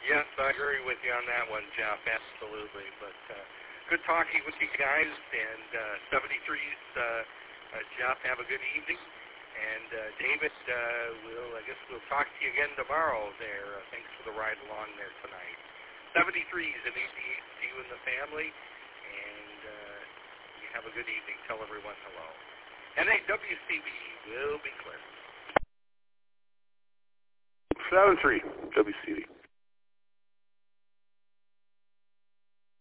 Yes, I agree with you on that one, Jeff, absolutely. But good talking with you guys, and 73's, Jeff, have a good evening. And David, I guess we'll talk to you again tomorrow there. Thanks for the ride along there tonight. 73's and 88 to you and the family, and you have a good evening. Tell everyone hello. NAWCB will be clear. 7-3, WCB.